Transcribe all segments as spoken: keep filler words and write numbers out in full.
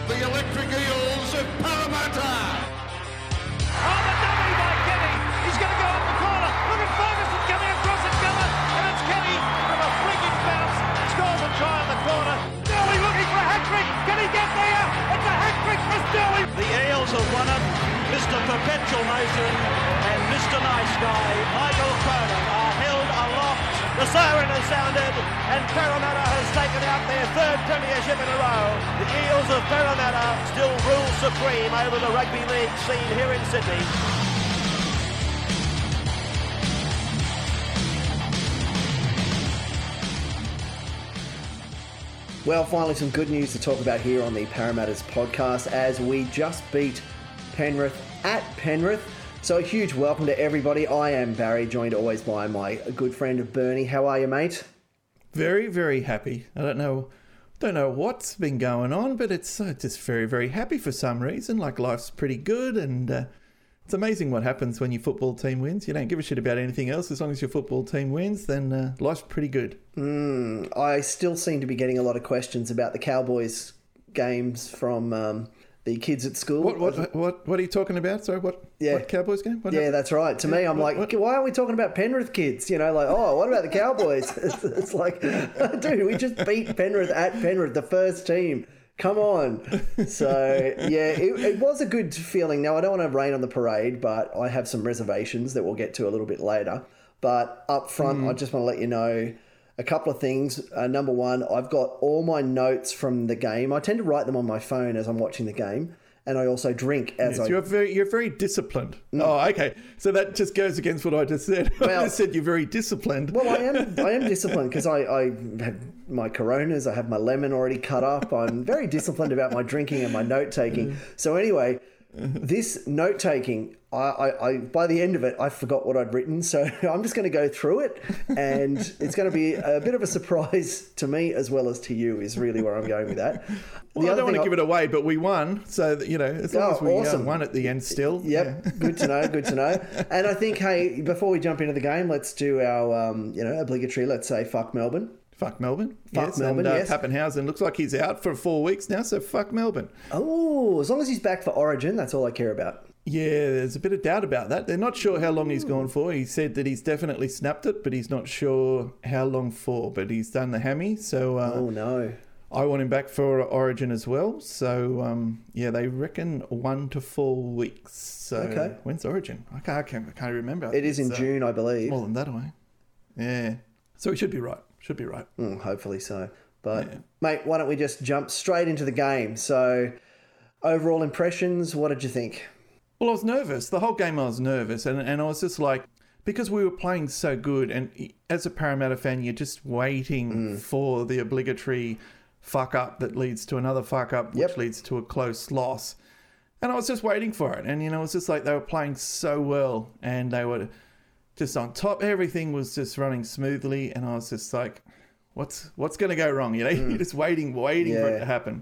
the Electric Eels of Parramatta. Oh, the dummy by Kenny. He's going to go up the corner. Look at Ferguson coming across and cover. And it's Kenny from a flicking bounce. Scores a try in the corner. Sterling looking for a hat-trick. Can he get there? It's a hat-trick for Sterling. The Eels have won it. Mister Perpetual Motion and Mister Nice Guy, Michael Cronin, are held aloft. The siren has sounded and Parramatta has taken out their third premiership in a row. The Eels of Parramatta still rule supreme over the rugby league scene here in Sydney. Well, finally some good news to talk about here on the Parramatta's podcast as we just beat Penrith at Penrith. So a huge welcome to everybody. I am Barry, joined always by my good friend Bernie. How are you, mate? Very, very happy. I don't know don't know what's been going on, but it's uh, just very, very happy for some reason. Like, life's pretty good, and uh, it's amazing what happens when your football team wins. You don't give a shit about anything else. As long as your football team wins, then uh, life's pretty good. Mm, I still seem to be getting a lot of questions about the Cowboys games from... Um, the kids at school. What what what what are you talking about? Sorry, what? Yeah. What Cowboys game? What yeah, happened? That's right. To me, I'm what, like, what? why aren't we talking about Penrith kids? You know, like, oh, what about the Cowboys? it's, it's like, dude, we just beat Penrith at Penrith, the first team. Come on. So, yeah, it, it was a good feeling. Now, I don't want to rain on the parade, but I have some reservations that we'll get to a little bit later. But up front, mm. I just want to let you know a couple of things. Uh, number one, I've got all my notes from the game. I tend to write them on my phone as I'm watching the game. And I also drink as yes, I... You're very, you're very disciplined. Mm. Oh, okay. So that just goes against what I just said. Well, I just said you're very disciplined. Well, I am I am disciplined because I, I have my Coronas, I have my lemon already cut up. I'm very disciplined about my drinking and my note-taking. So anyway, this note-taking, I, I, I by the end of it, I forgot what I'd written. So I'm just going to go through it, and it's going to be a bit of a surprise to me as well as to you is really where I'm going with that. Well, I don't want to give it away, but we won. So, that, you know, as long oh, as we awesome. uh, won at the end still. Yep, yeah. Good to know, good to know. And I think, hey, before we jump into the game, let's do our, um, you know, obligatory, let's say, fuck Melbourne. Fuck Melbourne. Fuck yes. Melbourne, and, uh, yes. Pappenhausen looks like he's out for four weeks now, so fuck Melbourne. Oh, as long as he's back for Origin, that's all I care about. Yeah, there's a bit of doubt about that. They're not sure how long he's gone for. He said that he's definitely snapped it, but he's not sure how long for. But he's done the hammy, so... Uh, oh, no. I want him back for Origin as well. So, um, yeah, they reckon one to four weeks. So okay. When's Origin? I can't, I can't, I can't remember. It is in uh, June, I believe. More than that away. Yeah. So he should be right. Should be right. Mm, hopefully so. But, yeah. mate, why don't we just jump straight into the game? So, overall impressions, what did you think? Well, I was nervous. The whole game I was nervous. And, and I was just like, because we were playing so good, and as a Parramatta fan, you're just waiting mm. for the obligatory fuck up that leads to another fuck up, which yep. leads to a close loss. And I was just waiting for it. And, you know, it was just like they were playing so well and they were just on top. Everything was just running smoothly. And I was just like, what's what's going to go wrong? You know, mm. you're just waiting, waiting yeah. for it to happen.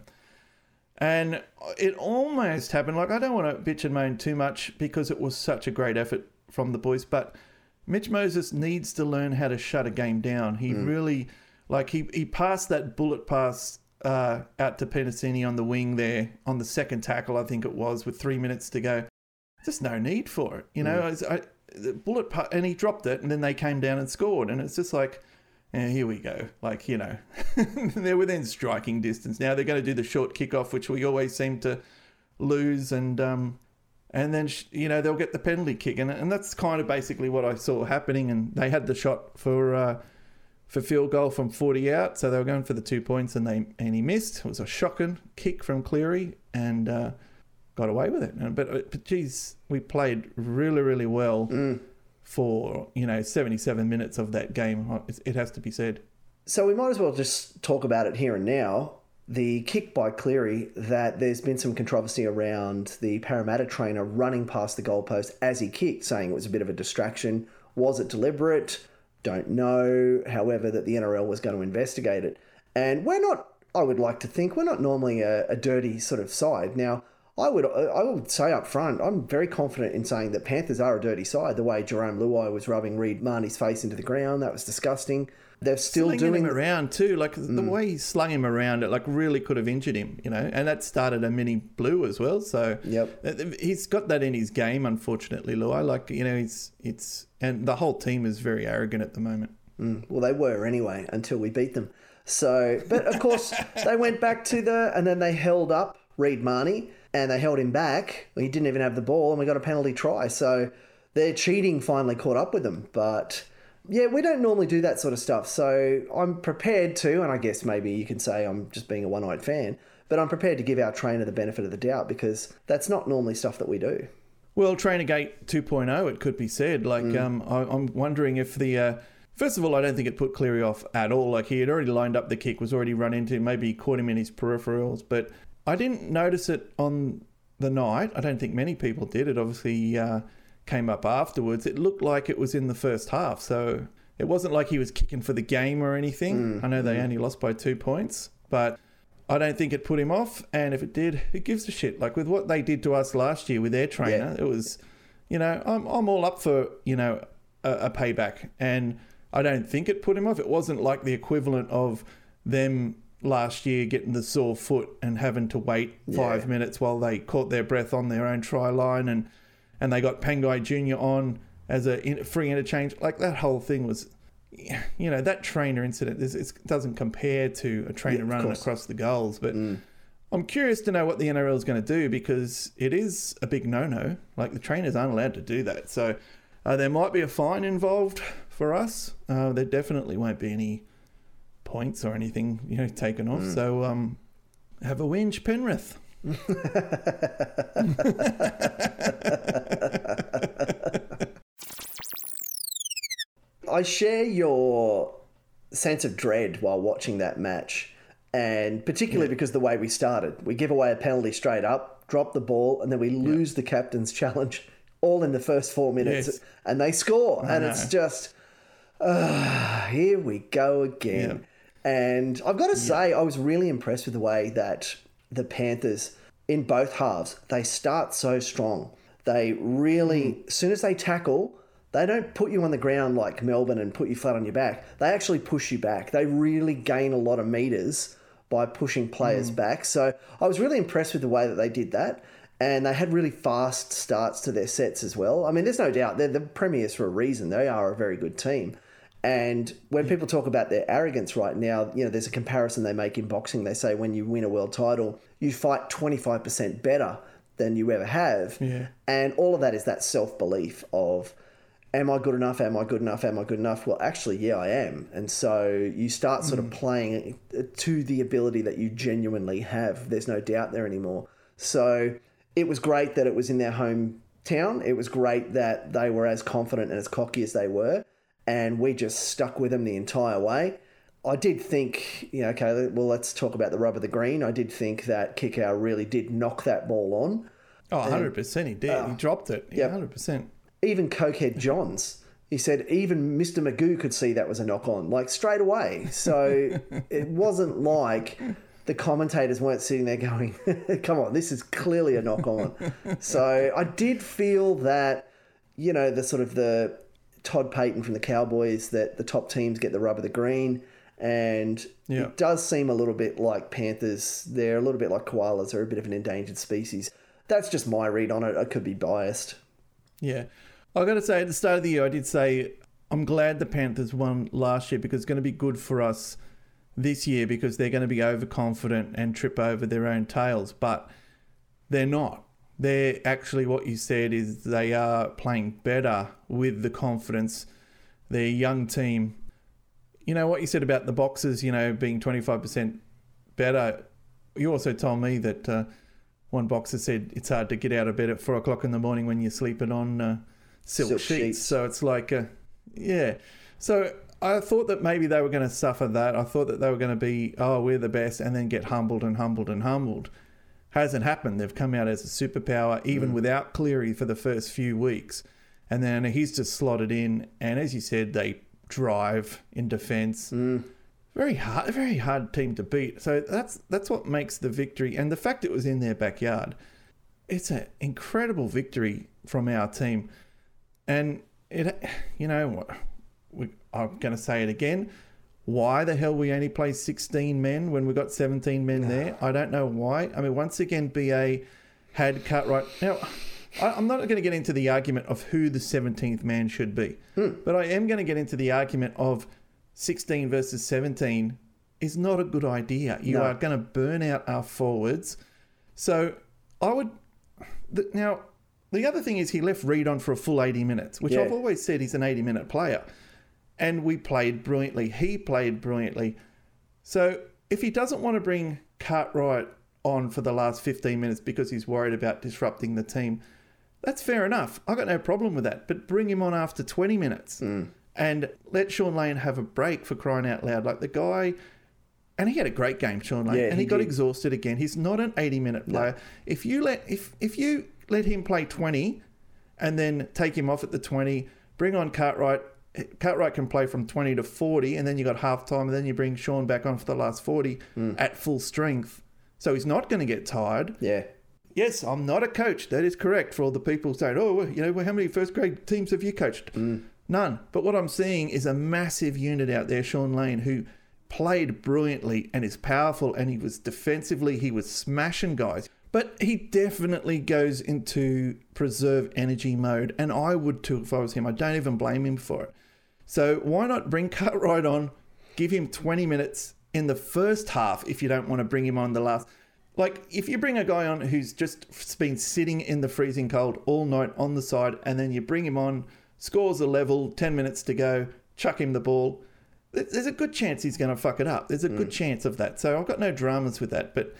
And it almost happened. Like, I don't want to bitch and moan too much because it was such a great effort from the boys. But Mitch Moses needs to learn how to shut a game down. He mm. really... Like, he, he passed that bullet pass uh, out to Penasini on the wing there, on the second tackle, I think it was, with three minutes to go. Just no need for it, you know. Mm. I, the bullet pass, and he dropped it, and then they came down and scored. And it's just like, yeah, here we go. Like, you know, they're within striking distance. Now they're going to do the short kickoff, which we always seem to lose, and um, and then, you know, they'll get the penalty kick. And, and that's kind of basically what I saw happening. And they had the shot for... Uh, for field goal from forty out, so they were going for the two points and they and he missed. It was a shocking kick from Cleary and uh, got away with it. But, but geez, we played really, really well mm. for, you know, seventy-seven minutes of that game, it has to be said. So we might as well just talk about it here and now. The kick by Cleary, that there's been some controversy around the Parramatta trainer running past the goalpost as he kicked, saying it was a bit of a distraction. Was it deliberate? Don't know. However, that the N R L was going to investigate it. And we're not, I would like to think, we're not normally a, a dirty sort of side. Now, I would I would say up front, I'm very confident in saying that Panthers are a dirty side. The way Jerome Luai was rubbing Reid Marnie's face into the ground, that was disgusting. they're still slinging doing him around too. Like the way he slung him around, it like really could have injured him, you know. And that started a mini blue as well. So Yep. he's got that in his game, unfortunately, Lou. I like, you know, he's it's and the whole team is very arrogant at the moment. Mm, well, they were anyway until we beat them. So, but of course, they went back to the, and then they held up Reid Marnie, and they held him back. He didn't even have the ball, and we got a penalty try. So their cheating finally caught up with them. But yeah, we don't normally do that sort of stuff. So I'm prepared to, and I guess maybe you can say I'm just being a one-eyed fan, but I'm prepared to give our trainer the benefit of the doubt because that's not normally stuff that we do. Well, Trainergate two point oh, it could be said. Like, mm. um, I, I'm wondering if the... Uh, First of all, I don't think it put Cleary off at all. Like, he had already lined up the kick, was already run into him. Maybe he caught him in his peripherals. But I didn't notice it on the night. I don't think many people did. It obviously uh, came up afterwards. It looked like it was in the first half. So it wasn't like he was kicking for the game or anything. Mm. I know they only lost by two points. But I don't think it put him off. And if it did, who gives a shit? Like, with what they did to us last year with their trainer, yeah. It was, you know, I'm, I'm all up for, you know, a, a payback. And I don't think it put him off. It wasn't like the equivalent of them last year getting the sore foot and having to wait five yeah. minutes while they caught their breath on their own try line, and and they got Pangai Junior on as a free interchange. Like, that whole thing was, you know, that trainer incident, it doesn't compare to a trainer yeah, running course. across the goals. But mm. I'm curious to know what the N R L is going to do, because it is a big no-no. Like, the trainers aren't allowed to do that. So uh, there might be a fine involved for us. Uh, there definitely won't be any points or anything, you know, taken off. Mm. So um, have a whinge, Penrith. I share your sense of dread while watching that match, and particularly yeah. because the way we started. We give away a penalty straight up, drop the ball, and then we lose yeah. the captain's challenge all in the first four minutes, yes. and they score. I and know. It's just... Uh, here we go again. Yeah. And I've got to say, yeah. I was really impressed with the way that the Panthers, in both halves, they start so strong. They really, mm. as soon as they tackle, they don't put you on the ground like Melbourne and put you flat on your back. They actually push you back. They really gain a lot of metres by pushing players mm. back. So I was really impressed with the way that they did that. And they had really fast starts to their sets as well. I mean, there's no doubt they're the premiers for a reason. They are a very good team. And when people talk about their arrogance right now, you know, there's a comparison they make in boxing. They say when you win a world title, you fight twenty-five percent better than you ever have. Yeah. And all of that is that self-belief of, am I good enough? Am I good enough? Am I good enough? Well, actually, yeah, I am. And so you start sort mm. of playing to the ability that you genuinely have. There's no doubt there anymore. So it was great that it was in their hometown. It was great that they were as confident and as cocky as they were. And we just stuck with them the entire way. I did think, you know, okay, well, let's talk about the rub of the green. I did think that Kikau really did knock that ball on. Oh, one hundred percent he did. Uh, he dropped it. Yeah, yep. one hundred percent. Even Cokehead Johns, he said even Mister Magoo could see that was a knock on, like straight away. So it wasn't like the commentators weren't sitting there going, come on, this is clearly a knock on. So I did feel that, you know, the sort of the Todd Payton from the Cowboys, that the top teams get the rub of the green. And yeah. it does seem a little bit like Panthers. They're a little bit like koalas. They're a bit of an endangered species. That's just my read on it. I could be biased. Yeah. I got to say, at the start of the year, I did say I'm glad the Panthers won last year, because it's going to be good for us this year, because they're going to be overconfident and trip over their own tails. But they're not. They're actually, what you said is they are playing better with the confidence. They're a young team. You know, what you said about the Boxers, you know, being twenty-five percent better. You also told me that uh, one Boxer said it's hard to get out of bed at four o'clock in the morning when you're sleeping on uh, silk, silk sheets. sheets. So it's like, uh, yeah. So I thought that maybe they were going to suffer that. I thought that they were going to be, oh, we're the best, and then get humbled and humbled and humbled. Hasn't happened. They've come out as a superpower, even mm. without Cleary for the first few weeks. And then he's just slotted in. And as you said, they drive in defence. Mm. Very hard, very hard team to beat. So that's that's what makes the victory. And the fact it was in their backyard, it's an incredible victory from our team. And, it, you know, we, I'm going to say it again. why the hell we only play sixteen men when we got seventeen men there. I don't know why. I mean, once again, B A had Cartwright. Now, I, I'm not going to get into the argument of who the seventeenth man should be, hmm. but I am going to get into the argument of sixteen versus seventeen is not a good idea. You No. are going to burn out our forwards. So I would... The, now, the other thing is he left Reed on for a full eighty minutes, which Yeah. I've always said he's an eighty-minute player. And we played brilliantly. He played brilliantly. So if he doesn't want to bring Cartwright on for the last fifteen minutes because he's worried about disrupting the team, that's fair enough. I've got no problem with that. But bring him on after twenty minutes Mm. and let Sean Lane have a break, for crying out loud. Like the guy... And he had a great game, Sean Lane, Yeah, and he, he got did. exhausted again. He's not an eighty-minute player. No. If you let if if you let him play twenty, and then take him off at the twenty, bring on Cartwright. Cartwright can play from twenty to forty, and then you got half time, and then you bring Sean back on for the last forty Mm. at full strength. So he's not going to get tired. Yeah. Yes, I'm not a coach. That is correct for all the people saying, oh, well, you know, well, how many first grade teams have you coached? Mm. None. But what I'm seeing is a massive unit out there, Sean Lane, who played brilliantly and is powerful, and he was defensively, he was smashing guys. But he definitely goes into preserve energy mode, and I would too if I was him. I don't even blame him for it. So why not bring Cartwright on, give him twenty minutes in the first half if you don't want to bring him on the last. Like, if you bring a guy on who's just been sitting in the freezing cold all night on the side, and then you bring him on, scores a level, ten minutes to go, chuck him the ball, there's a good chance he's going to fuck it up. There's a good chance of that. So I've got no dramas with that. But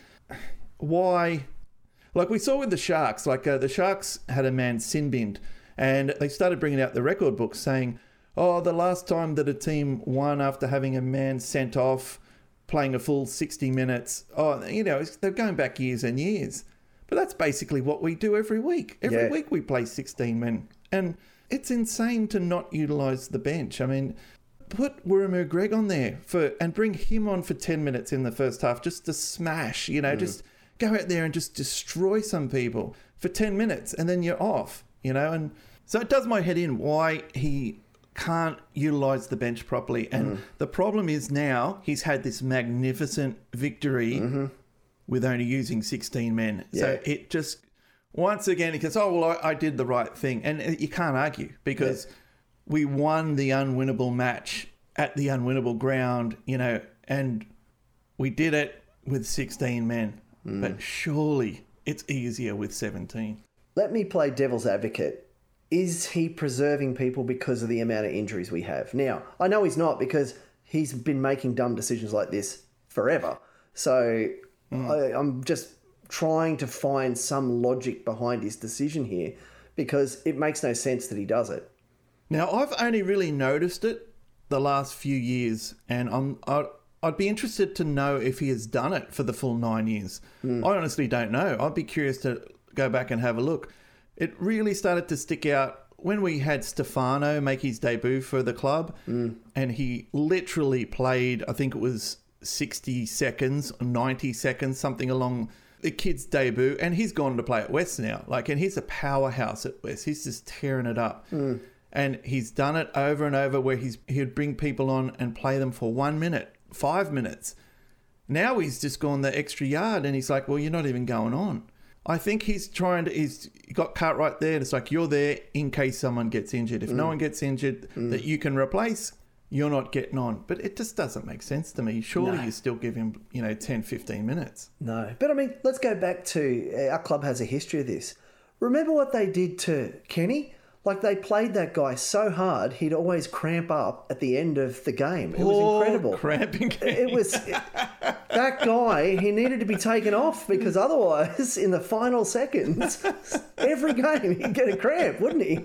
why? Like we saw with the Sharks, like uh, the Sharks had a man sin binned, and they started bringing out the record books saying, oh, the last time that a team won after having a man sent off, playing a full sixty minutes, oh, you know, they're going back years and years. But that's basically what we do every week. Every Yeah. week we play sixteen men. And it's insane to not utilise the bench. I mean... Put Wiremu Greg on there for and bring him on for ten minutes in the first half just to smash, you know, mm. just go out there and just destroy some people for ten minutes and then you're off, you know. And so it does my head in why he can't utilise the bench properly. And mm. the problem is now he's had this magnificent victory mm-hmm. with only using sixteen men. Yeah. So it just, once again, he goes, oh, well, I, I did the right thing. And you can't argue because... Yeah. We won the unwinnable match at the unwinnable ground, you know, and we did it with sixteen men. Mm. But surely it's easier with seventeen. Let me play devil's advocate. Is he preserving people because of the amount of injuries we have? Now, I know he's not because he's been making dumb decisions like this forever. So mm. I, I'm just trying to find some logic behind his decision here because it makes no sense that he does it. Now, I've only really noticed it the last few years, and I'm, I, I'd be interested to know if he has done it for the full nine years. Mm. I honestly don't know. I'd be curious to go back and have a look. It really started to stick out when we had Stefano make his debut for the club, mm. and he literally played, I think it was sixty seconds, ninety seconds, something along the kid's debut, and he's gone to play at West now. Like, and he's a powerhouse at West. He's just tearing it up. Mm. And he's done it over and over where he's he'd bring people on and play them for one minute, five minutes. Now he's just gone the extra yard and he's like, well, you're not even going on. I think he's trying to, he's got Cartwright there and it's like, you're there in case someone gets injured. If mm. no one gets injured mm. that you can replace, you're not getting on. But it just doesn't make sense to me. Surely no. you still give him, you know, ten, fifteen minutes. No. But I mean, let's go back to, our club has a history of this. Remember what they did to Kenny? Like, they played that guy so hard, he'd always cramp up at the end of the game. It was Poor incredible. Cramping game. It was... It, that guy, he needed to be taken off because otherwise, in the final seconds, every game, he'd get a cramp, wouldn't he?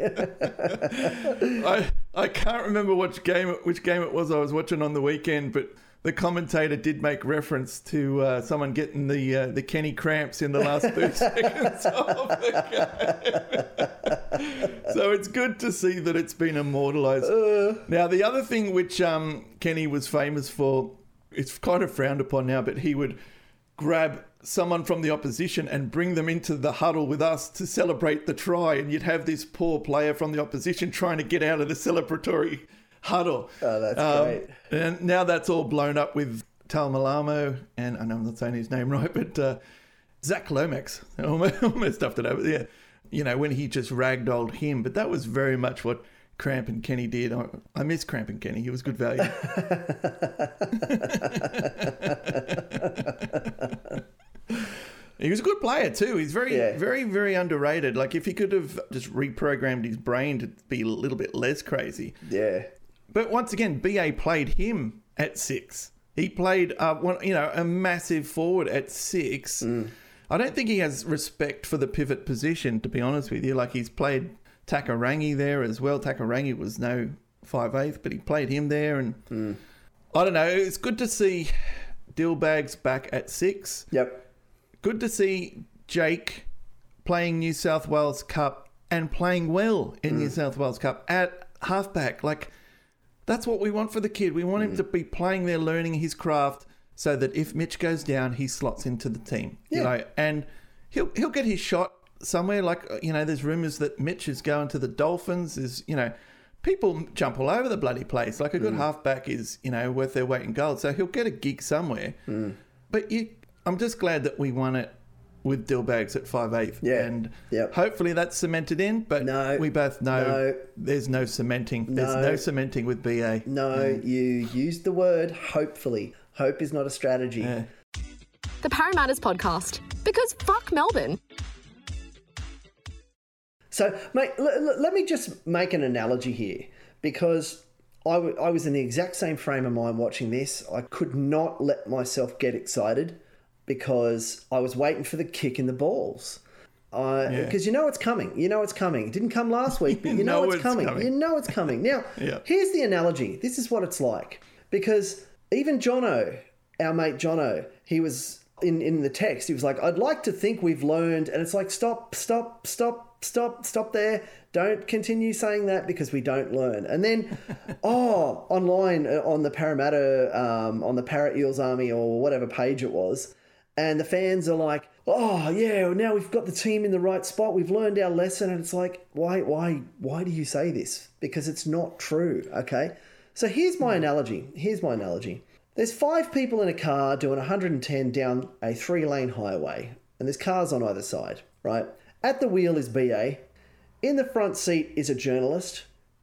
I I can't remember which game, which game it was I was watching on the weekend, but... The commentator did make reference to uh, someone getting the uh, the Kenny cramps in the last thirty seconds of the game. So it's good to see that it's been immortalised. Uh, now, the other thing which um, Kenny was famous for, it's kind of frowned upon now, but he would grab someone from the opposition and bring them into the huddle with us to celebrate the try, and you'd have this poor player from the opposition trying to get out of the celebratory huddle. Oh, that's Um, great. And now that's all blown up with Tal Malamo, and I know I'm not saying his name right, but uh, Zach Lomax. I almost, almost stuffed it over. Yeah, you know, when he just ragdolled him, but that was very much what Cramp and Kenny did. I, I miss Cramp and Kenny. He was good value. He was a good player too. He's very, Yeah. very, very underrated. Like if he could have just reprogrammed his brain to be a little bit less crazy. Yeah. But once again, B A played him at six. He played, uh, one, you know, a massive forward at six. Mm. I don't think he has respect for the pivot position, to be honest with you. Like he's played Takarangi there as well. Takarangi was no five eighth, but he played him there. And Mm. I don't know. It's good to see Dillbags back at six. Yep. Good to see Jake playing New South Wales Cup and playing well in New South Wales Cup at halfback. Like, that's what we want for the kid. We want him to be playing there, learning his craft, so that if Mitch goes down, he slots into the team. You Yeah. know, and he'll he'll get his shot somewhere. Like, you know, there's rumours that Mitch is going to the Dolphins. Is you know, people jump all over the bloody place. Like a good halfback is, you know, worth their weight in gold. So he'll get a gig somewhere. But you, I'm just glad that we won it with Dillbags at five eighth. Yeah. And Yep. hopefully that's cemented in. But No. we both know No. there's no cementing. There's No. no cementing with B A. No, you used the word hopefully. Hope is not a strategy. Yeah. The Parramatta's podcast. Because fuck Melbourne. So, mate, l- l- let me just make an analogy here, because I, w- I was in the exact same frame of mind watching this. I could not let myself get excited because I was waiting for the kick in the balls. Because Yeah. you know it's coming. You know it's coming. It didn't come last week, but you, You know, know it's, it's coming. coming. You know it's coming. Now, Yeah. here's the analogy. This is what it's like. Because even Jono, our mate Jono, he was in, in the text, he was like, I'd like to think we've learned. And it's like, stop, stop, stop, stop, stop there. Don't continue saying that because we don't learn. And then, oh, online uh, on the Parramatta, um, on the Parrot Eels Army or whatever page it was, and the fans are like, oh, yeah, well, now we've got the team in the right spot. We've learned our lesson. And it's like, why, why, why do you say this? Because it's not true, okay? So here's my analogy. Here's my analogy. There's five people in a car doing one hundred ten down a three-lane highway, and there's cars on either side, right? At the wheel is B A. In the front seat is a journalist.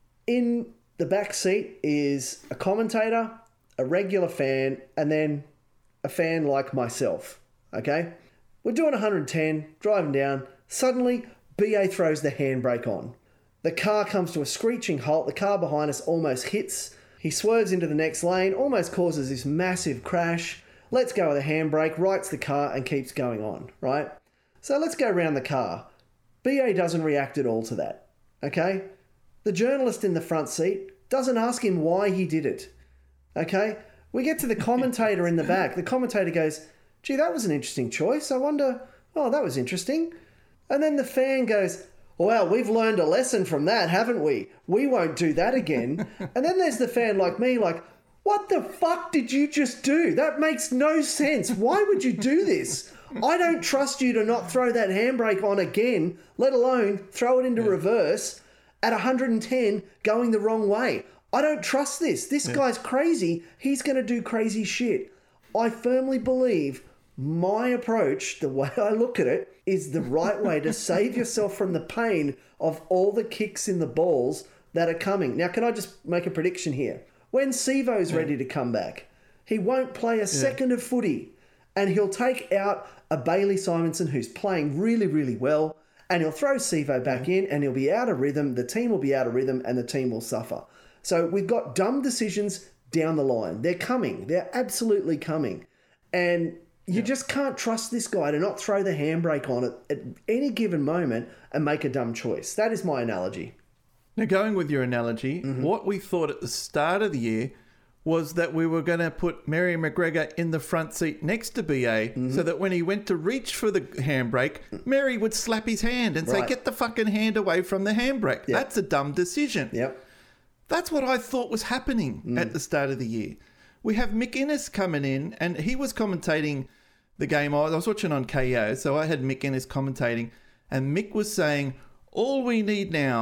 In the back seat is a commentator, a regular fan, and then a fan like myself, okay? We're doing one hundred ten, driving down. Suddenly, B A throws the handbrake on. The car comes to a screeching halt. The car behind us almost hits. He swerves into the next lane, almost causes this massive crash, lets go of the handbrake, rights the car, and keeps going on, right? So let's go around the car. B A doesn't react at all to that, okay? The journalist in the front seat doesn't ask him why he did it, okay? We get to the commentator in the back. The commentator goes, gee, that was an interesting choice. I wonder, oh, that was interesting. And then the fan goes, well, we've learned a lesson from that, haven't we? We won't do that again. And then there's the fan like me, like, what the fuck did you just do? That makes no sense. Why would you do this? I don't trust you to not throw that handbrake on again, let alone throw it into yeah. reverse at one hundred ten going the wrong way. I don't trust this. This yeah. guy's crazy. He's going to do crazy shit. I firmly believe my approach, the way I look at it, is the right way to save yourself from the pain of all the kicks in the balls that are coming. Now, can I just make a prediction here? When Sivo's yeah. ready to come back, he won't play a yeah. second of footy, and he'll take out a Bailey Simonson who's playing really, really well, and he'll throw Sivo back yeah. in, and he'll be out of rhythm, the team will be out of rhythm, and the team will suffer. So we've got dumb decisions down the line. They're coming. They're absolutely coming. And you yeah. just can't trust this guy to not throw the handbrake on it at any given moment and make a dumb choice. That is my analogy. Now, going with your analogy, mm-hmm. what we thought at the start of the year was that we were going to put Mary McGregor in the front seat next to B A mm-hmm. so that when he went to reach for the handbrake, Mary would slap his hand and right. say, get the fucking hand away from the handbrake. Yep. That's a dumb decision. Yep. That's what I thought was happening mm. at the start of the year. We have Mick Innes coming in, and he was commentating the game. I was watching on K O, so I had Mick Innes commentating, and Mick was saying, all we need now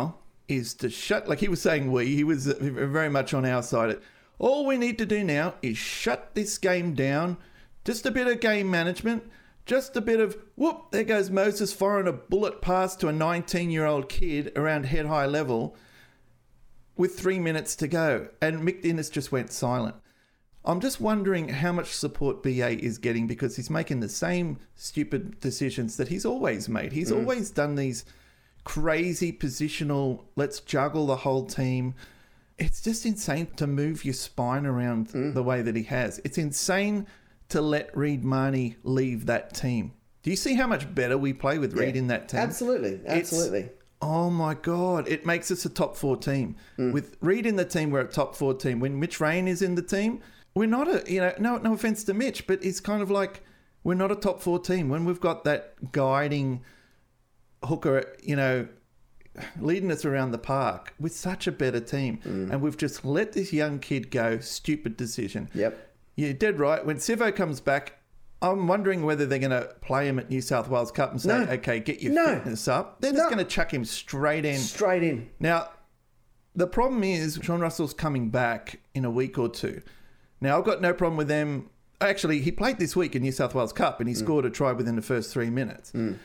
is to shut, like he was saying we, he was very much on our side. All we need to do now is shut this game down, just a bit of game management, just a bit of, whoop, there goes Moses firing a bullet pass to a nineteen-year-old kid around head-high level with three minutes to go. And Mick Innes just went silent. I'm just wondering how much support B A is getting because he's making the same stupid decisions that he's always made. He's mm. always done these crazy positional, let's juggle the whole team. It's just insane to move your spine around mm. the way that he has. It's insane to let Reed Mahoney leave that team. Do you see how much better we play with Reed yeah, in that team? Absolutely, absolutely. It's, oh my God, it makes us a top four team. Mm. With Reed in the team, we're a top four team. When Mitch Rain is in the team, we're not a, you know, no, no offense to Mitch, but it's kind of like we're not a top four team. When we've got that guiding hooker, you know, leading us around the park, we're such a better team. Mm. And we've just let this young kid go. Stupid decision. Yep. You're dead right. When Sivo comes back, I'm wondering whether they're going to play him at New South Wales Cup and say, no. okay, get your no. fitness up. They're just no. going to chuck him straight in. Straight in. Now, the problem is Sean Russell's coming back in a week or two. Now, I've got no problem with them. Actually, he played this week in New South Wales Cup and he mm. scored a try within the first three minutes. Mm.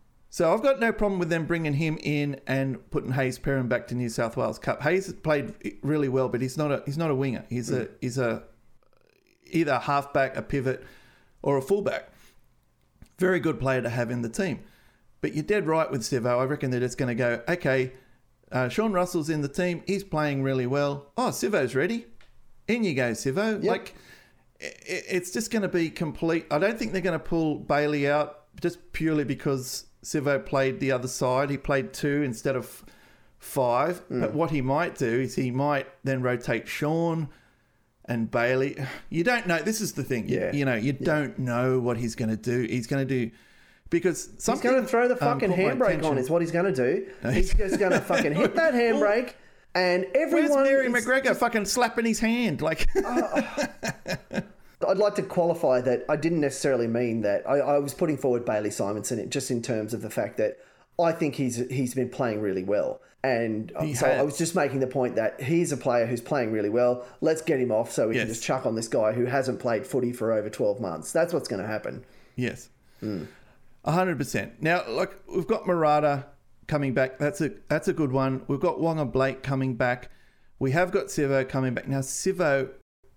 So I've got no problem with them bringing him in and putting Hayes Perham back to New South Wales Cup. Hayes played really well, but he's not a he's not a winger. He's mm. a he's a either a halfback, a pivot, or a fullback. Very good player to have in the team. But you're dead right with Sivo. I reckon they're just going to go, okay, uh, Sean Russell's in the team. He's playing really well. Oh, Sivo's ready. In you go, Sivo. Yep. Like, it, it's just going to be complete. I don't think they're going to pull Bailey out just purely because Sivo played the other side. He played two instead of five. Mm. But what he might do is he might then rotate Sean and Bailey. You don't know. This is the thing. Yeah. You, you know, you yeah. don't know what he's going to do. He's going to do... Because he's going to throw the fucking um, handbrake on is what he's going to do. He's just going to fucking hit that handbrake and everyone... Where's Mary is... McGregor fucking slapping his hand? Like... uh, I'd like to qualify that I didn't necessarily mean that. I, I was putting forward Bailey Simonson just in terms of the fact that I think he's he's been playing really well. And he so has. I was just making the point that he's a player who's playing really well. Let's get him off so we yes. can just chuck on this guy who hasn't played footy for over twelve months. That's what's going to happen. Yes. Mm. one hundred percent. Now, like, we've got Murata coming back. That's a that's a good one. We've got Wonga Blake coming back. We have got Sivo coming back. Now, Sivo,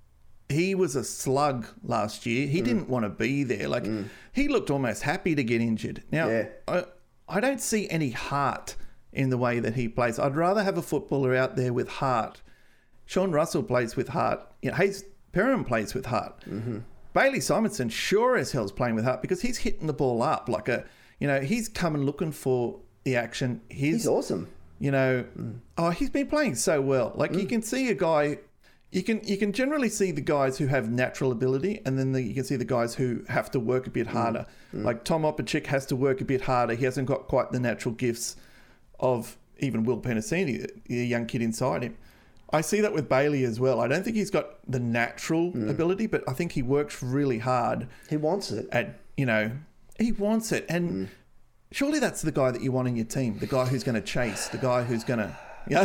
he was a slug last year. He mm. didn't want to be there. Like, mm. he looked almost happy to get injured. Now, yeah. I, I don't see any heart in the way that he plays. I'd rather have a footballer out there with heart. Sean Russell plays with heart. You know, Hayes Perham plays with heart. Mm-hmm. Bailey Simonson sure as hell's playing with heart because he's hitting the ball up like a, you know, he's coming looking for the action. He's, he's awesome. You know, mm. oh, he's been playing so well. Like mm. you can see a guy, you can you can generally see the guys who have natural ability, and then the, you can see the guys who have to work a bit harder. Mm. Like Tom Opachik has to work a bit harder. He hasn't got quite the natural gifts of even Will Penasini, the young kid inside him. I see that with Bailey as well. I don't think he's got the natural mm. ability, but I think he works really hard. He wants it. At, you know, he wants it. And mm. surely that's the guy that you want in your team, the guy who's going to chase, the guy who's going to... Yeah.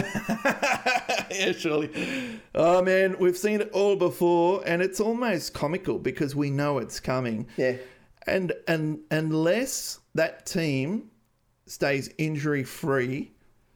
yeah, surely. Oh, man, we've seen it all before, and it's almost comical because we know it's coming. Yeah. And and unless that team stays injury-free...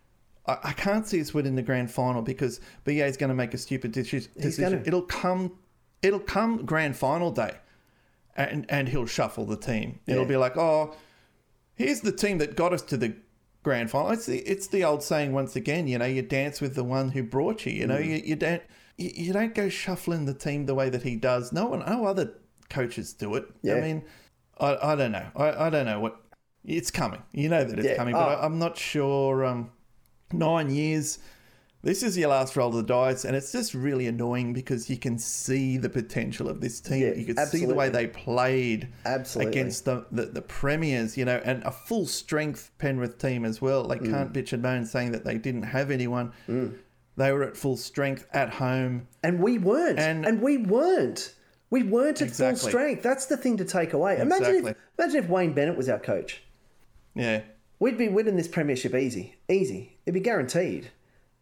I can't see us winning the grand final because B A is going to make a stupid decision. Gonna... It'll come, it'll come grand final day, and and he'll shuffle the team. Yeah. It'll be like, oh, here's the team that got us to the grand final. It's the it's the old saying once again. You know, you dance with the one who brought you. You know, mm. you, you don't you, you don't go shuffling the team the way that he does. No one, no other coaches do it. Yeah. I mean, I I don't know. I I don't know what it's coming. You know that it's yeah. coming, but oh. I, I'm not sure. Um. Nine years, this is your last roll of the dice, and it's just really annoying because you can see the potential of this team. Yeah, you can absolutely. see the way they played absolutely. against the, the, the premiers, you know, and a full-strength Penrith team as well. They mm. can't bitch and moan saying that they didn't have anyone. Mm. They were at full strength at home. And we weren't. And, and we weren't. We weren't at exactly. full strength. That's the thing to take away. Exactly. Imagine if, imagine if Wayne Bennett was our coach. Yeah. we'd be winning this premiership easy. Easy. It'd be guaranteed.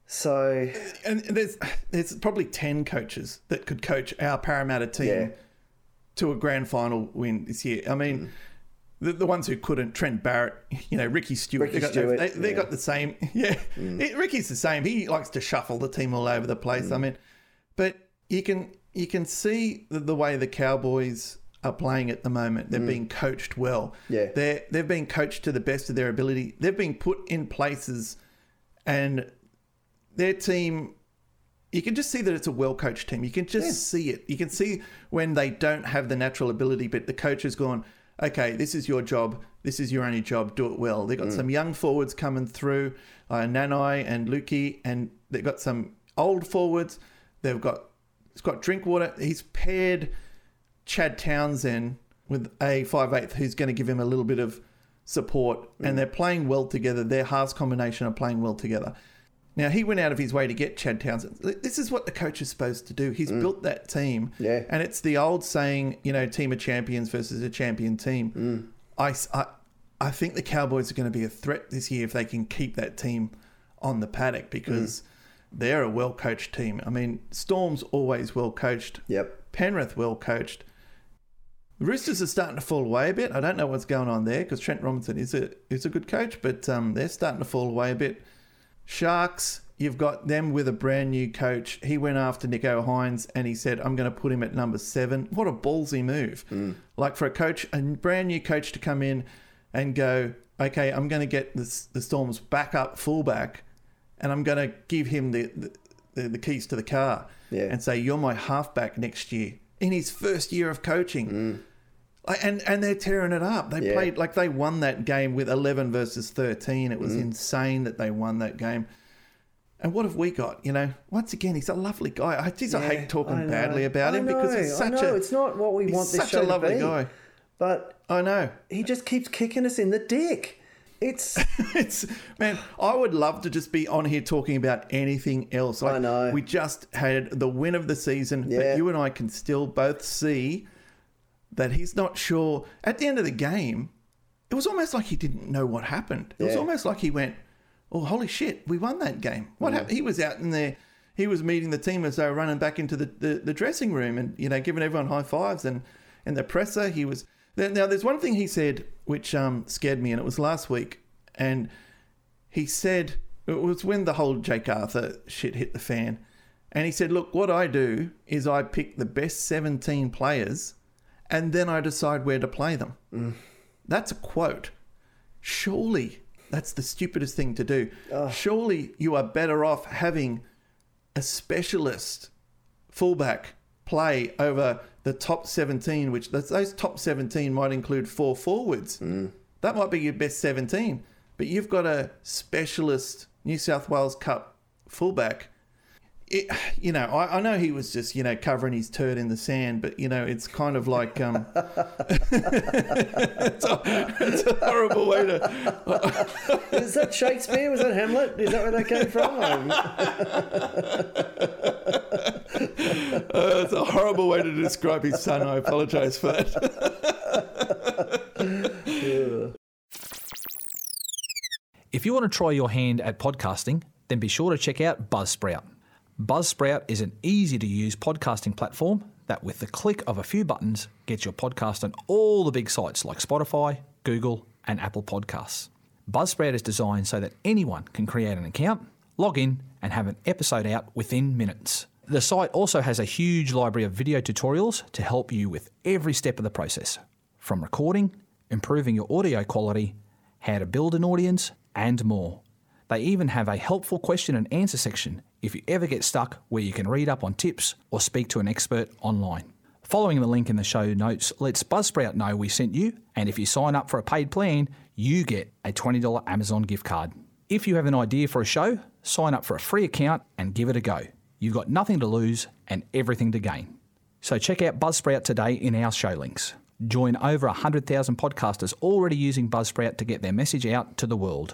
So... And there's there's probably ten coaches that could coach our Parramatta team Yeah. to a grand final win this year. I mean... Mm. The, the ones who couldn't, Trent Barrett, you know, Ricky Stewart, Ricky they got, Stewart, they, they yeah. got the same. Yeah, mm. it, Ricky's the same. He likes to shuffle the team all over the place. Mm. I mean, but you can you can see the, the way the Cowboys are playing at the moment. They're mm. being coached well. Yeah, they're they've been coached to the best of their ability. They've been put in places, and their team. You can just see that it's a well-coached team. You can just yeah. see it. You can see when they don't have the natural ability, but the coach has gone, okay, this is your job. This is your only job. Do it well. They've got mm. some young forwards coming through, uh, Nanai and Lukey, and they've got some old forwards. They've got it's got Drinkwater. He's paired Chad Townsend with a five eighth who's going to give him a little bit of support, mm. and they're playing well together. Their halves combination are playing well together. Now, he went out of his way to get Chad Townsend. This is what the coach is supposed to do. He's mm. built that team. Yeah. And it's the old saying, you know, team of champions versus a champion team. Mm. I, I, I think the Cowboys are going to be a threat this year if they can keep that team on the paddock because mm. they're a well-coached team. I mean, Storm's always well-coached. Yep. Penrith well-coached. The Roosters are starting to fall away a bit. I don't know what's going on there because Trent Robinson is a, is a good coach, but um, they're starting to fall away a bit. Sharks, you've got them with a brand new coach. He went after Nico Hines and he said, I'm going to put him at number seven. What a ballsy move. Mm. Like for a coach, a brand new coach to come in and go, okay, I'm going to get this, the Storm's backup fullback and I'm going to give him the, the, the keys to the car yeah. and say, you're my halfback next year in his first year of coaching. Mm. And and they're tearing it up. They yeah. played like they won that game with eleven versus thirteen. It was mm. insane that they won that game. And what have we got? You know, once again, he's a lovely guy. I just yeah, I hate talking I badly about I him know, because he's such I know. a It's not what we want this such show a lovely to be. guy. But I know he just keeps kicking us in the dick. It's it's man. I would love to just be on here talking about anything else. Like, I know. We just had the win of the season, yeah. but you and I can still both see that he's not sure. At the end of the game, it was almost like he didn't know what happened. It yeah. was almost like he went, oh, holy shit, we won that game. What yeah. happened? He was out in there. He was meeting the team as they were running back into the, the, the dressing room and, you know, giving everyone high fives. And, and the presser, he was... Now, there's one thing he said which um, scared me, and it was last week. And he said, it was when the whole Jake Arthur shit hit the fan. And he said, look, what I do is I pick the best seventeen players and then I decide where to play them. Mm. That's a quote. Surely that's the stupidest thing to do. Oh. Surely you are better off having a specialist fullback play over the top seventeen, which those top seventeen might include four forwards. Mm. That might be your best seventeen. But you've got a specialist New South Wales Cup fullback. It, you know, I, I know he was just, you know, covering his turd in the sand, but, you know, it's kind of like... Um, it's, a, it's a horrible way to... Is that Shakespeare? Was that Hamlet? Is that where that came from? uh, it's a horrible way to describe his son. I apologise for that. Yeah. If you want to try your hand at podcasting, then be sure to check out Buzzsprout. Buzzsprout is an easy-to-use podcasting platform that, with the click of a few buttons, gets your podcast on all the big sites like Spotify, Google, and Apple Podcasts. Buzzsprout is designed so that anyone can create an account, log in, and have an episode out within minutes. The site also has a huge library of video tutorials to help you with every step of the process, from recording, improving your audio quality, how to build an audience, and more. They even have a helpful question and answer section if you ever get stuck, where you can read up on tips or speak to an expert online. Following the link in the show notes lets Buzzsprout know we sent you, and if you sign up for a paid plan, you get a twenty dollars Amazon gift card. If you have an idea for a show, sign up for a free account and give it a go. You've got nothing to lose and everything to gain. So check out Buzzsprout today in our show links. Join over one hundred thousand podcasters already using Buzzsprout to get their message out to the world.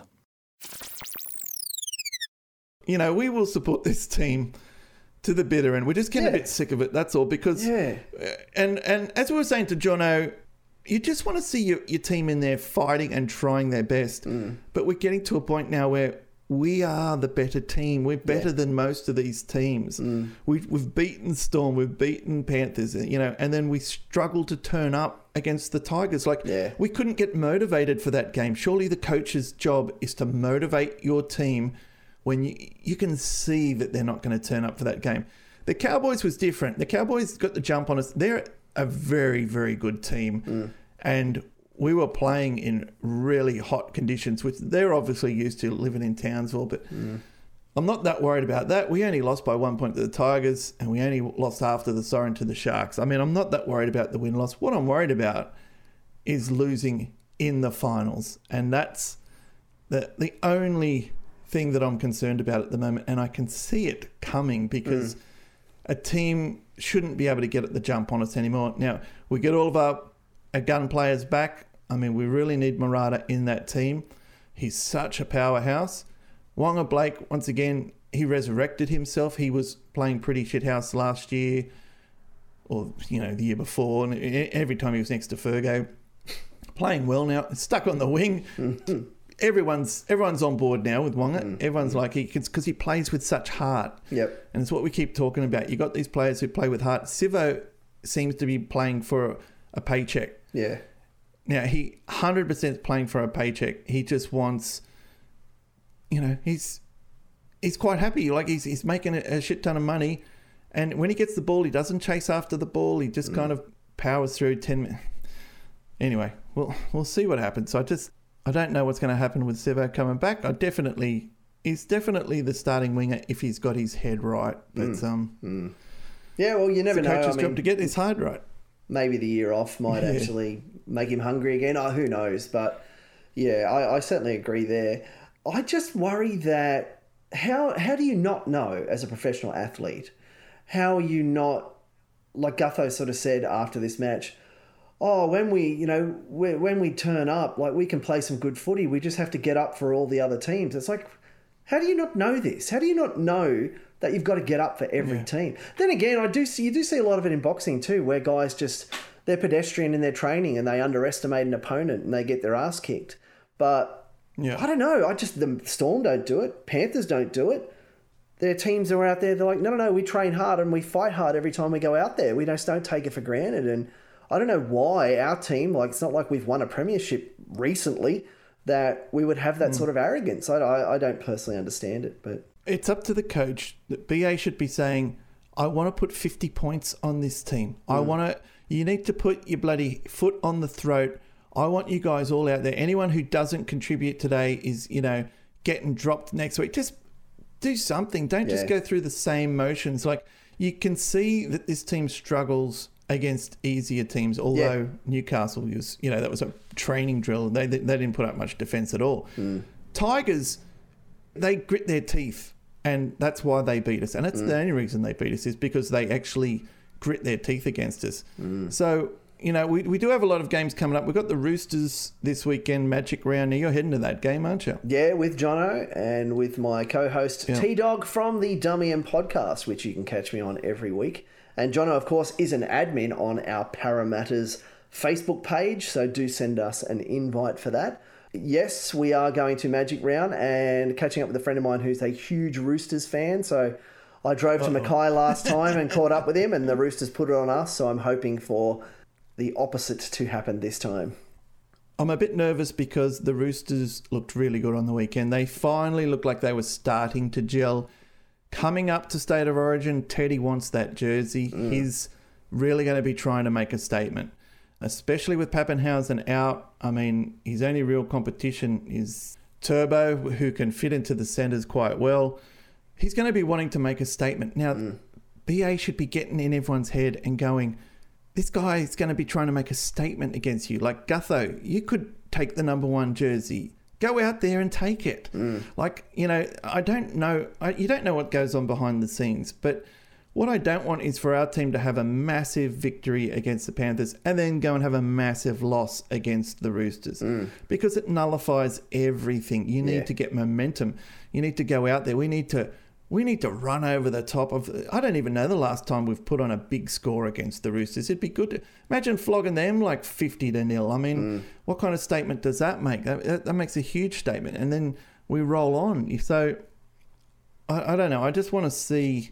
You know, we will support this team to the bitter end. We're just getting yeah. a bit sick of it, that's all. Because, yeah. and and as we were saying to Jono, you just want to see your, your team in there fighting and trying their best. Mm. But we're getting to a point now where we are the better team. We're better yeah. than most of these teams. Mm. We've, we've beaten Storm, we've beaten Panthers, you know, and then we struggle to turn up against the Tigers. Like, yeah. we couldn't get motivated for that game. Surely the coach's job is to motivate your team when you, you can see that they're not going to turn up for that game. The Cowboys was different. The Cowboys got the jump on us. They're a very, very good team. Mm. And we were playing in really hot conditions, which they're obviously used to living in Townsville, but mm. I'm not that worried about that. We only lost by one point to the Tigers, and we only lost after the Soren to the Sharks. I mean, I'm not that worried about the win-loss. What I'm worried about is losing in the finals, and that's the the only thing that I'm concerned about at the moment, and I can see it coming because mm. a team shouldn't be able to get at the jump on us anymore. Now, we get all of our Our gun players back. I mean, we really need Murata in that team. He's such a powerhouse. Wonga Blake, once again, he resurrected himself. He was playing pretty shithouse last year, or, you know, the year before. And every time he was next to Fergo, playing well now, stuck on the wing. Mm-hmm. Everyone's everyone's on board now with Wonga. Mm-hmm. Everyone's like, he because he plays with such heart. Yep. And it's what we keep talking about. You got these players who play with heart. Sivo seems to be playing for a paycheck. Yeah. Now, he one hundred percent is playing for a paycheck. He just wants, you know, he's he's quite happy. Like, he's he's making a, a shit ton of money. And when he gets the ball, he doesn't chase after the ball. He just mm. kind of powers through ten minutes. Anyway, we'll, we'll see what happens. So I just, I don't know what's going to happen with Sivo coming back. I definitely, he's definitely the starting winger if he's got his head right. But, mm. um, mm. yeah, well, you never it's the know. coach's I job mean, to get his head right. Maybe the year off might yeah. actually make him hungry again. Oh, who knows? But yeah, I, I certainly agree there. I just worry that how how do you not know as a professional athlete? How are you not, like Gutho sort of said after this match, oh, when we, you know, when we turn up, like, we can play some good footy. We just have to get up for all the other teams. It's like, how do you not know this? How do you not know that you've got to get up for every yeah. team? Then again, I do see you do see a lot of it in boxing too, where guys just, they're pedestrian in their training and they underestimate an opponent and they get their ass kicked. But yeah. I don't know. I just the Storm don't do it. Panthers don't do it. There are teams that are out there. They're like, no, no, no. We train hard and we fight hard every time we go out there. We just don't take it for granted. And I don't know why our team, like, it's not like we've won a premiership recently, that we would have that mm. sort of arrogance. I, I, I don't personally understand it, but it's up to the coach. B A should be saying, I want to put fifty points on this team. Mm. I want to, you need to put your bloody foot on the throat. I want you guys all out there. Anyone who doesn't contribute today is, you know, getting dropped next week. Just do something. Don't yeah. just go through the same motions. Like, you can see that this team struggles against easier teams, although yeah. Newcastle was, you know, that was a training drill. They, they, they didn't put up much defence at all. Mm. Tigers, they grit their teeth, and that's why they beat us. And that's mm. the only reason they beat us, is because they actually grit their teeth against us. Mm. So, you know, we, we do have a lot of games coming up. We've got the Roosters this weekend, Magic Round. Now, you're heading to that game, aren't you? Yeah, with Jono and with my co-host yeah. T-Dog from the Dummy and Podcast, which you can catch me on every week. And Jono, of course, is an admin on our Parramatta's Facebook page, so do send us an invite for that. Yes, we are going to Magic Round and catching up with a friend of mine who's a huge Roosters fan. So I drove Uh-oh. to Mackay last time and caught up with him, and the Roosters put it on us. So I'm hoping for the opposite to happen this time. I'm a bit nervous because the Roosters looked really good on the weekend. They finally looked like they were starting to gel. Coming up to State of Origin, Teddy wants that jersey. Mm. He's really going to be trying to make a statement, especially with Pappenhausen out. I mean, his only real competition is Turbo, who can fit into the centres quite well. He's going to be wanting to make a statement. Now, mm. B A should be getting in everyone's head and going, this guy is going to be trying to make a statement against you. Like, Gutho, you could take the number one jersey. Go out there and take it. Mm. Like, you know, I don't know. I, you don't know what goes on behind the scenes. But what I don't want is for our team to have a massive victory against the Panthers and then go and have a massive loss against the Roosters. Mm. Because it nullifies everything. You need yeah. to get momentum. You need to go out there. We need to we need to run over the top of... I don't even know the last time we've put on a big score against the Roosters. It'd be good to... Imagine flogging them like fifty to nil. I mean, mm. what kind of statement does that make? That, that makes a huge statement. And then we roll on. So, I, I don't know. I just want to see...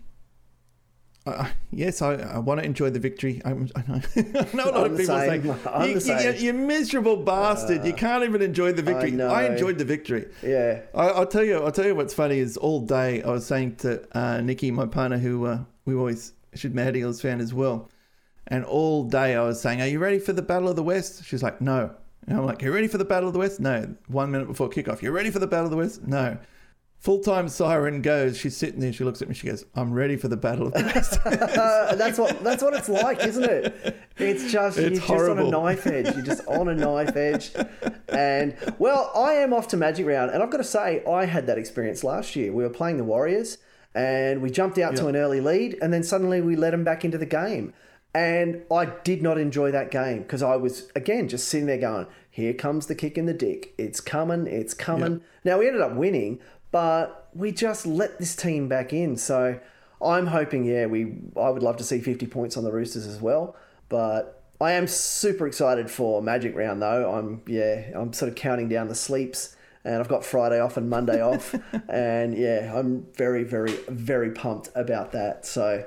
Uh, yes, I, I want to enjoy the victory. I'm, I know, I know a lot I'm of people saying, say, you, you, you miserable bastard, uh, you can't even enjoy the victory. I, I enjoyed the victory. Yeah. I, I'll tell you I'll tell you what's funny is all day I was saying to uh, Nikki, my partner, who uh, we always should Mad Eagles fan as well, and all day I was saying, are you ready for the Battle of the West? She's like, no. And I'm like, are you ready for the Battle of the West? No. One minute before kickoff, you ready for the Battle of the West? No. Full-time siren goes. She's sitting there. She looks at me. She goes, "I'm ready for the Battle of the West." uh, that's what that's what it's like, isn't it? It's just it's you're horrible. just on a knife edge. You're just on a knife edge. And well, I am off to Magic Round, and I've got to say, I had that experience last year. We were playing the Warriors, and we jumped out yep. to an early lead, and then suddenly we let them back into the game. And I did not enjoy that game because I was, again, just sitting there going, here comes the kick in the dick. It's coming. It's coming. Yep. Now, we ended up winning, but we just let this team back in. So I'm hoping, yeah, we. I would love to see fifty points on the Roosters as well. But I am super excited for Magic Round, though. I'm, yeah, I'm sort of counting down the sleeps. And I've got Friday off and Monday off. And, yeah, I'm very, very, very pumped about that. So,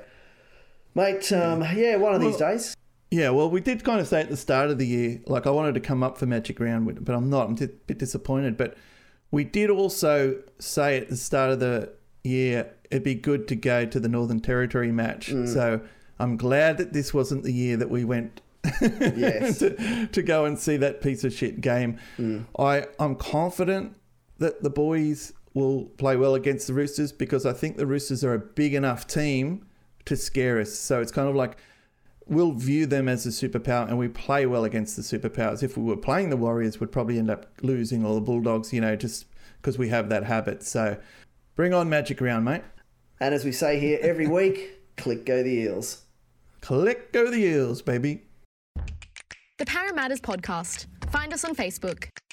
mate, um, yeah, one of these well, days. Yeah, well, we did kind of say at the start of the year, like I wanted to come up for Magic Round, but I'm not. I'm a bit disappointed. But we did also say at the start of the year it'd be good to go to the Northern Territory match. Mm. So I'm glad that this wasn't the year that we went yes. to, to go and see that piece of shit game. Mm. I, I'm confident that the boys will play well against the Roosters because I think the Roosters are a big enough team to scare us. So it's kind of like we'll view them as a superpower and we play well against the superpowers. If we were playing the Warriors, we'd probably end up losing, or the Bulldogs, you know, just because we have that habit. So bring on Magic Round, mate. And as we say here every week, click go the Eels. Click go the Eels, baby. The Parramatta's podcast. Find us on Facebook.